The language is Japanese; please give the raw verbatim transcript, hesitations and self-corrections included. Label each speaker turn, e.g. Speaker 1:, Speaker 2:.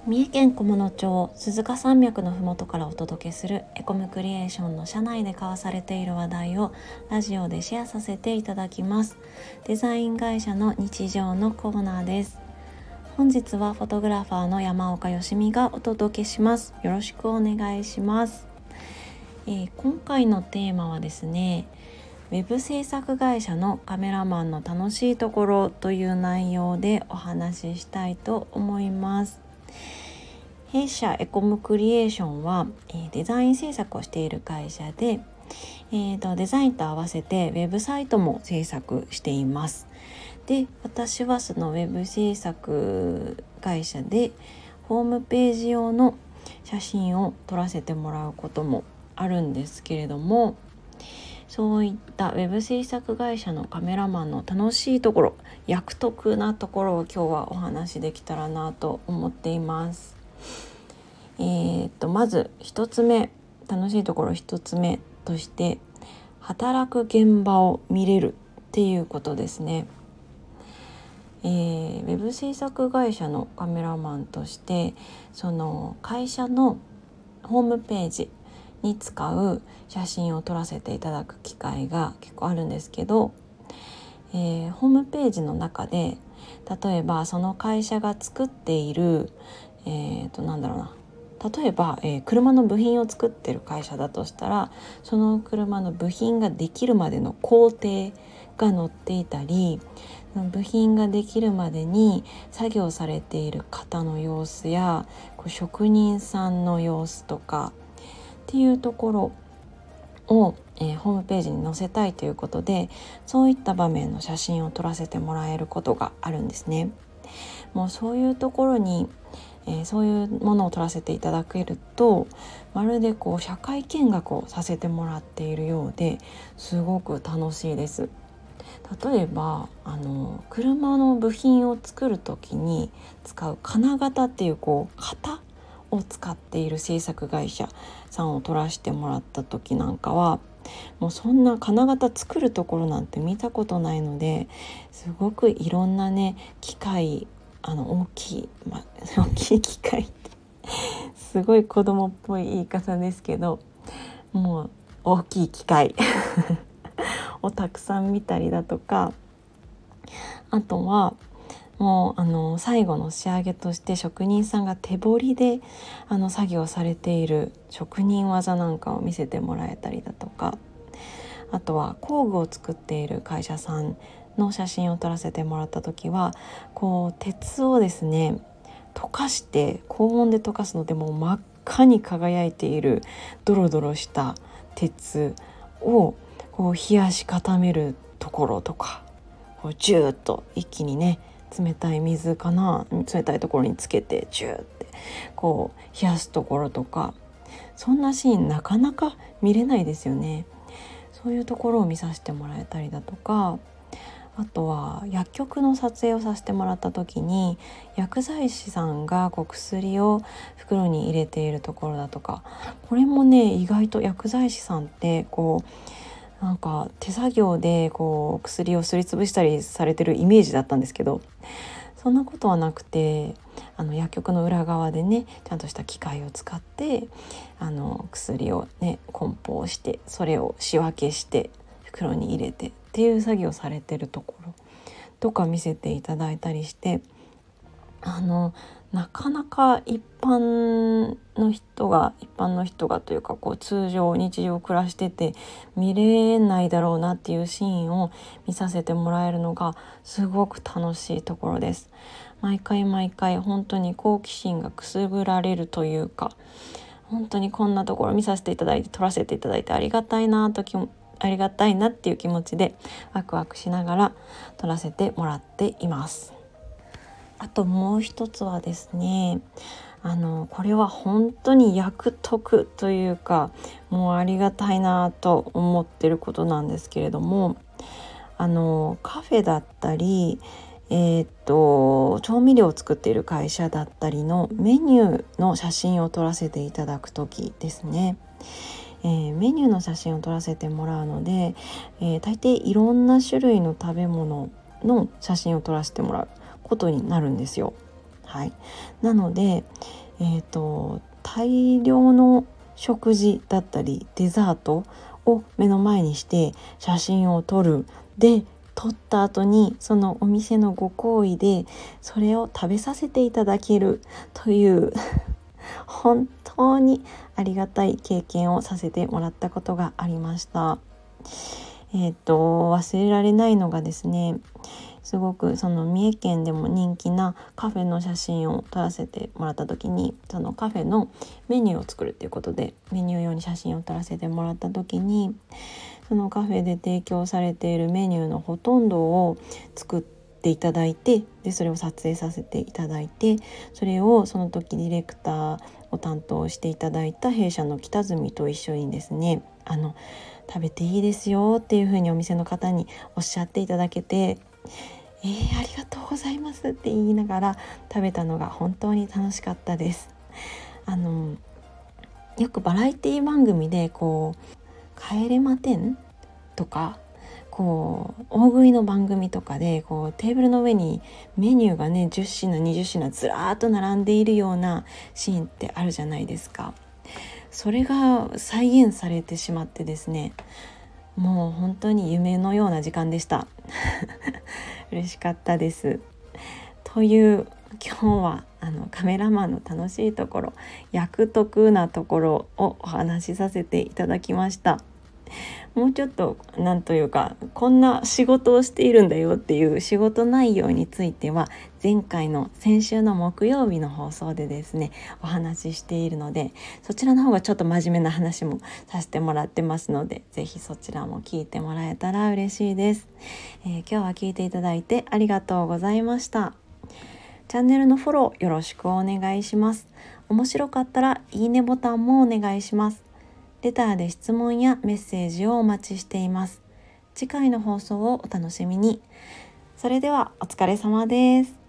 Speaker 1: 三重県菰野町鈴鹿山脈のふもとからお届けするエコムクリエーションの社内で交わされている話題をラジオでシェアさせていただきます。デザイン会社の日常のコーナーです。本日はフォトグラファーの山岡よしみがお届けします。よろしくお願いします。えー、今回のテーマはですね、ウェブ制作会社のカメラマンの楽しいところという内容でお話ししたいと思います。弊社エコムクリエーションは、えー、デザイン制作をしている会社で、えーと、デザインと合わせてウェブサイトも制作しています。で、私はそのウェブ制作会社でホームページ用の写真を撮らせてもらうこともあるんですけれども、そういったウェブ制作会社のカメラマンの楽しいところ、役得なところを今日はお話しできたらなと思っています。えー、とまず一つ目、楽しいところ一つ目として、働く現場を見れるっていうことですね。えー、ウェブ制作会社のカメラマンとして、その会社のホームページに使う写真を撮らせていただく機会が結構あるんですけど、えー、ホームページの中で例えばその会社が作っている、えー、となんだろうな例えば、えー、車の部品を作ってる会社だとしたら、その車の部品ができるまでの工程が載っていたり、部品ができるまでに作業されている方の様子やこう職人さんの様子とかっていうところを、えー、ホームページに載せたいということで、そういった場面の写真を撮らせてもらえることがあるんですね。もうそういうところに、えー、そういうものを撮らせていただけると、まるでこう社会見学をさせてもらっているようですごく楽しいです。例えばあの車の部品を作るときに使う金型っていうこう型を使っている制作会社さんを撮らせてもらった時なんかは、もうそんな金型作るところなんて見たことないので、すごくいろんなね機械、あの大きい、ま、大きい機械ってすごい子供っぽい言い方ですけど、もう大きい機械をたくさん見たりだとか、あとはもうあの最後の仕上げとして職人さんが手彫りであの作業されている職人技なんかを見せてもらえたりだとか、あとは工具を作っている会社さんの写真を撮らせてもらった時は、こう鉄をですね溶かして高温で溶かすのでもう真っ赤に輝いているドロドロした鉄をこう冷やし固めるところとか、こうジューッと一気にね冷たい水かな冷たいところにつけてジューってこう冷やすところとか、そんなシーンなかなか見れないですよね。そういうところを見させてもらえたりだとか、あとは薬局の撮影をさせてもらった時に薬剤師さんがこう薬を袋に入れているところだとか、これもね意外と薬剤師さんってこうなんか手作業でこう薬をすりつぶしたりされてるイメージだったんですけど、そんなことはなくて、あの薬局の裏側でねちゃんとした機械を使ってあの薬をね梱包して、それを仕分けして袋に入れてっていう作業されてるところとか見せていただいたりして、あのなかなか一般の人が一般の人がというかこう通常日常暮らしてて見れないだろうなっていうシーンを見させてもらえるのがすごく楽しいところです。毎回毎回本当に好奇心がくすぐられるというか、本当にこんなところ見させていただいて撮らせていただいてありがたいなときもありがたいなっていう気持ちでワクワクしながら撮らせてもらっています。あともう一つはですね、あのこれは本当に役得というかもうありがたいなと思ってることなんですけれども、あのカフェだったり、えー、っと調味料を作っている会社だったりのメニューの写真を撮らせていただくときですね。えー、メニューの写真を撮らせてもらうので、えー、大抵いろんな種類の食べ物の写真を撮らせてもらうことになるんですよ。 はい、なので、えーと、大量の食事だったりデザートを目の前にして写真を撮る。で撮った後にそのお店のご厚意でそれを食べさせていただけるという本当にありがたい経験をさせてもらったことがありました。えっと忘れられないのがですね、すごくその三重県でも人気なカフェの写真を撮らせてもらった時に、そのカフェのメニューを作るっていうことでメニュー用に写真を撮らせてもらった時に、そのカフェで提供されているメニューのほとんどを作っていただいて、でそれを撮影させていただいて、それをその時ディレクターを担当していただいた弊社の北住と一緒にですね、あの食べていいですよっていう風にお店の方におっしゃっていただけて、えー、ありがとうございますって言いながら食べたのが本当に楽しかったです。あのよくバラエティ番組でこう帰れま10とかこう大食いの番組とかでこうテーブルの上にメニューがねじゅっ品にじゅっ品ずらーっと並んでいるようなシーンってあるじゃないですか。それが再現されてしまってですね、もう本当に夢のような時間でした嬉しかったです。という今日はあのカメラマンの楽しいところ、役得なところをお話しさせていただきました。もうちょっとなんというかこんな仕事をしているんだよっていう仕事内容については前回の先週の木曜日の放送でですねお話ししているので、そちらの方がちょっと真面目な話もさせてもらってますので、ぜひそちらも聞いてもらえたら嬉しいです。えー、今日は聞いていただいてありがとうございました。チャンネルのフォローよろしくお願いします。面白かったらいいねボタンもお願いします。レターで質問やメッセージをお待ちしています。次回の放送をお楽しみに。それではお疲れ様です。